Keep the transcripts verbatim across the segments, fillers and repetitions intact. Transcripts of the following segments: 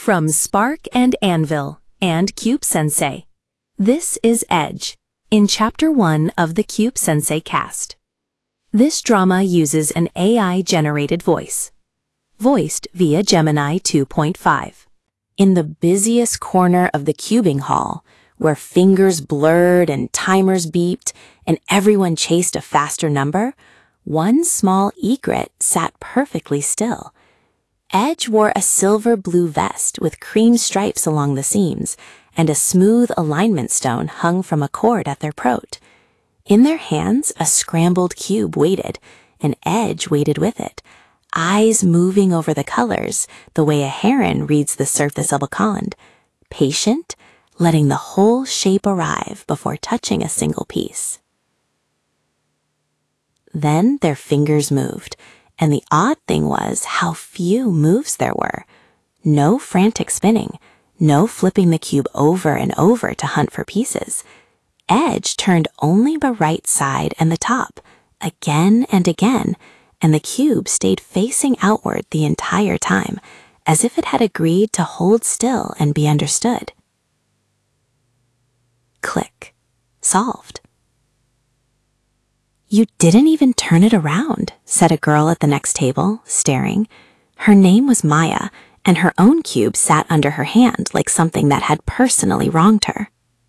From Spark and Anvil and Cube Sensei, this is Edge, in Chapter one of the Cube Sensei cast. This drama uses an A I-generated voice, voiced via Gemini two point five. In the busiest corner of the cubing hall, where fingers blurred and timers beeped and everyone chased a faster number, one small egret sat perfectly still. Edge wore a silver-blue vest with cream stripes along the seams, and a smooth alignment stone hung from a cord at their throat. In their hands, a scrambled cube waited, and Edge waited with it, eyes moving over the colors the way a heron reads the surface of a pond, patient, letting the whole shape arrive before touching a single piece. Then their fingers moved, and the odd thing was how few moves there were. No frantic spinning, no flipping the cube over and over to hunt for pieces. Edge turned only the right side and the top, again and again, and the cube stayed facing outward the entire time, as if it had agreed to hold still and be understood. Click. Solved. "You didn't even turn it around," said a girl at the next table, staring. Her name was Maya, and her own cube sat under her hand like something that had personally wronged her.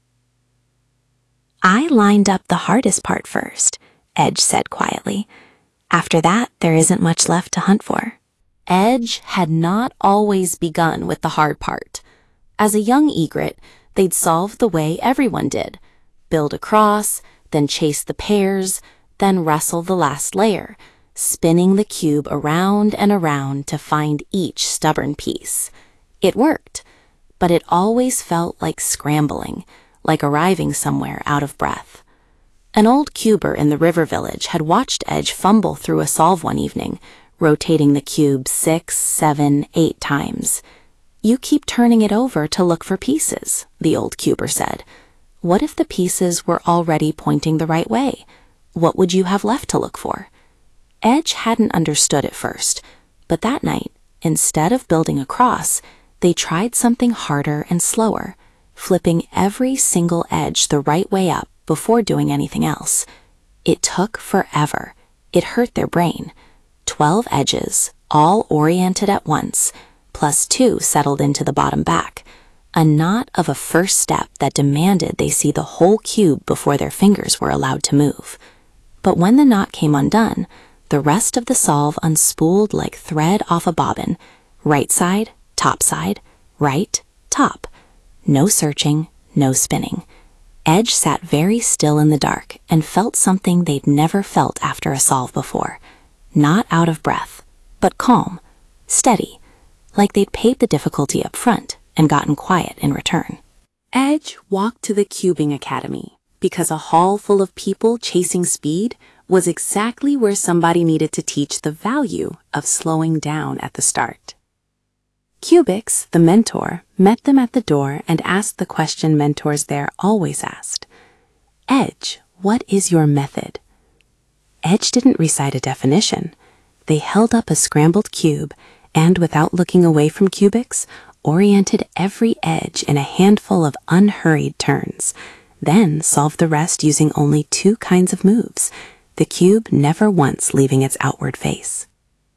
"I lined up the hardest part first," Edge said quietly. "After that, there isn't much left to hunt for." Edge had not always begun with the hard part. As a young egret, they'd solve the way everyone did: build a cross, then chase the pairs, then wrestle the last layer, spinning the cube around and around to find each stubborn piece. It worked, but it always felt like scrambling, like arriving somewhere out of breath. An old cuber in the river village had watched Edge fumble through a solve one evening, rotating the cube six, seven, eight times. "You keep turning it over to look for pieces," the old cuber said. "What if the pieces were already pointing the right way? What would you have left to look for?" Edge hadn't understood at first, but that night, instead of building a cross, they tried something harder and slower, flipping every single edge the right way up before doing anything else. It took forever. It hurt their brain. Twelve edges, all oriented at once, plus two settled into the bottom back, a knot of a first step that demanded they see the whole cube before their fingers were allowed to move. But when the knot came undone, the rest of the solve unspooled like thread off a bobbin. Right side, top side, right, top. No searching, no spinning. Edge sat very still in the dark and felt something they'd never felt after a solve before. Not out of breath, but calm, steady, like they'd paid the difficulty up front and gotten quiet in return. Edge walked to the Cubing Academy because a hall full of people chasing speed was exactly where somebody needed to teach the value of slowing down at the start. Cubix, the mentor, met them at the door and asked the question mentors there always asked. "Edge, what is your method?" Edge didn't recite a definition. They held up a scrambled cube and, without looking away from Cubix, oriented every edge in a handful of unhurried turns, then solved the rest using only two kinds of moves, the cube never once leaving its outward face.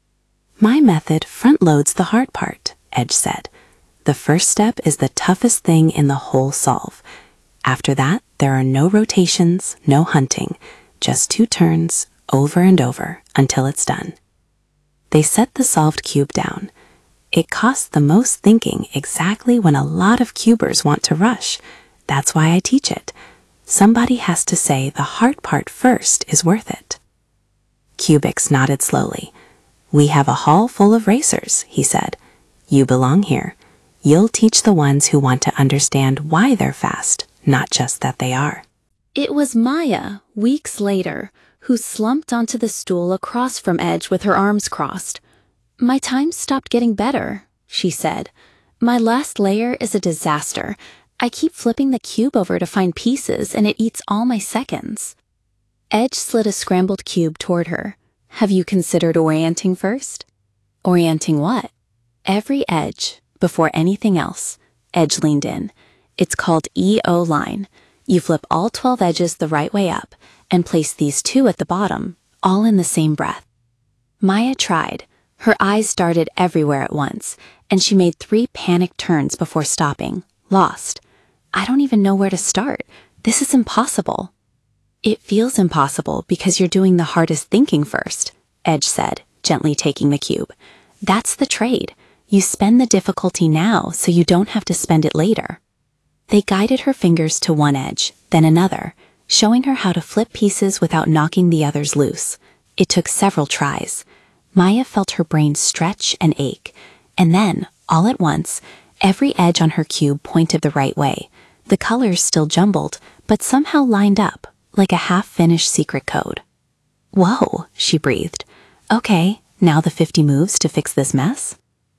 "My method front-loads the hard part," Edge said. "The first step is the toughest thing in the whole solve. After that, there are no rotations, no hunting, just two turns, over and over, until it's done." They set the solved cube down. It costs the most thinking exactly when a lot of cubers want to rush. That's why I teach it. Somebody has to say the hard part first is worth it. Cubix nodded slowly. "We have a hall full of racers," he said. "You belong here. You'll teach the ones who want to understand why they're fast, not just that they are." It was Maya, weeks later, who slumped onto the stool across from Edge with her arms crossed. "My time stopped getting better," she said. "My last layer is a disaster. I keep flipping the cube over to find pieces, and it eats all my seconds." Edge slid a scrambled cube toward her. "Have you considered orienting first?" "Orienting what?" "Every edge, Before anything else, Edge leaned in. It's called E O line. You flip all twelve edges the right way up and place these two at the bottom, all in the same breath. Maya tried. Her eyes darted everywhere at once, and she made three panicked turns before stopping, lost. I don't even know where to start. This is impossible. It feels impossible because you're doing the hardest thinking first, Edge said, gently taking the cube. That's the trade. You spend the difficulty now so you don't have to spend it later. They guided her fingers to one edge, then another, showing her how to flip pieces without knocking the others loose. It took several tries. Maya felt her brain stretch and ache, and then, all at once, every edge on her cube pointed the right way. The colors still jumbled, but somehow lined up, like a half-finished secret code. Whoa, she breathed. Okay, now the fifty moves to fix this mess?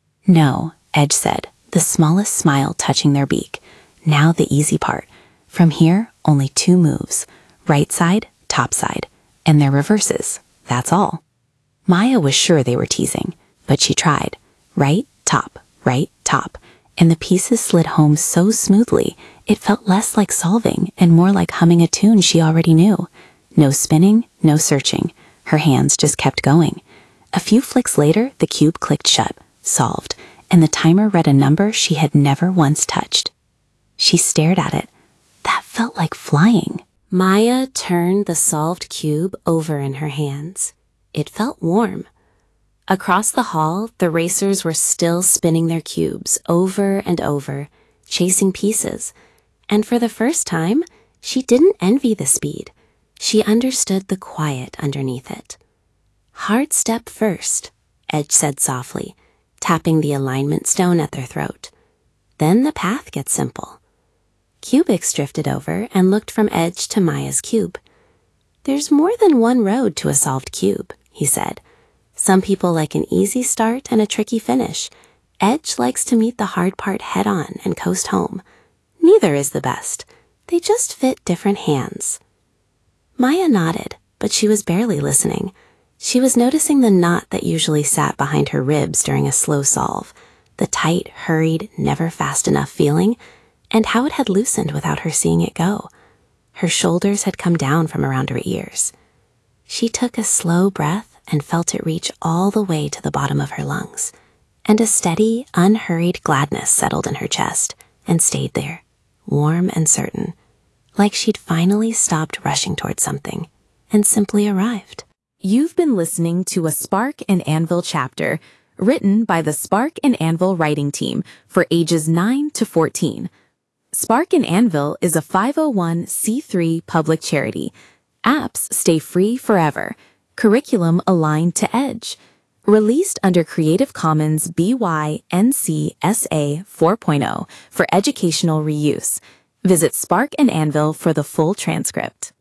No, Edge said, the smallest smile touching their beak. Now the easy part. From here, only two moves. Right side, top side. And their reverses. That's all. Maya was sure they were teasing, but she tried. Right, top, right, top. And the pieces slid home so smoothly, it felt less like solving and more like humming a tune she already knew. No spinning, no searching. Her hands just kept going. A few flicks later, the cube clicked shut, solved, and the timer read a number she had never once touched. She stared at it. That felt like flying. Maya turned the solved cube over in her hands. It felt warm. Across the hall, the racers were still spinning their cubes over and over, chasing pieces. And for the first time, she didn't envy the speed. She understood the quiet underneath it. Hard step first, Edge said softly, tapping the alignment stone at their throat. Then the path gets simple. Cubix drifted over and looked from Edge to Maya's cube. There's more than one road to a solved cube, he said. Some people like an easy start and a tricky finish. Edge likes to meet the hard part head-on and coast home. Neither is the best. They just fit different hands. Maya nodded, but she was barely listening. She was noticing the knot that usually sat behind her ribs during a slow solve, the tight, hurried, never fast enough feeling, and how it had loosened without her seeing it go. Her shoulders had come down from around her ears. She took a slow breath and felt it reach all the way to the bottom of her lungs, and a steady, unhurried gladness settled in her chest and stayed there, warm and certain, like she'd finally stopped rushing towards something and simply arrived. You've been listening to a Spark and Anvil chapter, written by the Spark and Anvil writing team for ages nine to fourteen. Spark and Anvil is a five oh one c three public charity. Apps stay free forever. Curriculum aligned to Edge. Released under Creative Commons B Y N C S A four point oh for educational reuse. Visit Spark and Anvil for the full transcript.